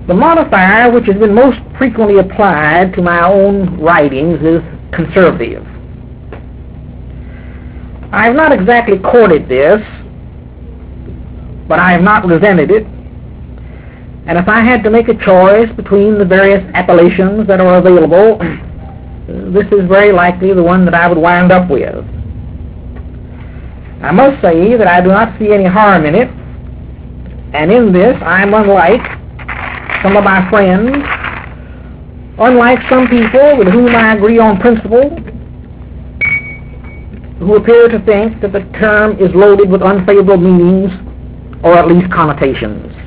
The modifier which has been most frequently applied to my own writings is conservative. I have not exactly courted this, but I have not resented it. And if I had to make a choice between the various appellations that are available, this is very likely the one that I would wind up with. I must say that I do not see any harm in it, and in this I am unlike some of my friends, unlike some people with whom I agree on principle, who appear to think that the term is loaded with unfavorable meanings, or at least connotations.